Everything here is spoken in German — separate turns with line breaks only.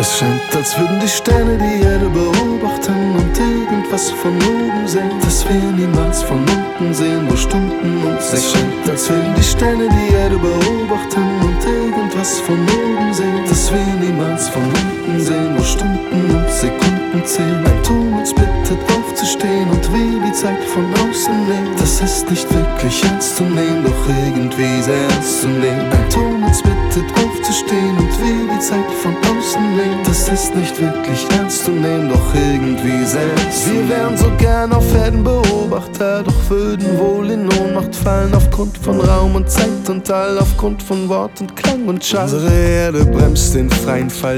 Es scheint, als würden die Sterne die Erde beobachten und irgendwas von oben sehen, das wir niemals von unten sehen, wo Stunden und Sekunden. Es scheint, als würden die Sterne die Erde beobachten und irgendwas von oben sehen, das wir niemals von unten sehen, wo Stunden und Sekunden zählen. Ein Ton uns bittet aufzustehen und will die Zeit von außen nehmen. Das ist nicht wirklich ernst zu nehmen, doch irgendwie sehr ernst zu nehmen. Ein Ton uns bittet aufzustehen und will die Zeit von außen nehmen. Das ist nicht wirklich ernst zu nehmen, doch irgendwie sehr ernst zu nehmen. Wir wären so gern auf Erden Beobachter, doch würden wohl in Ohnmacht fallen aufgrund von Raum und Zeit und All, aufgrund von Wort und Klang und Schall. Unsere Erde bremst den freien Fall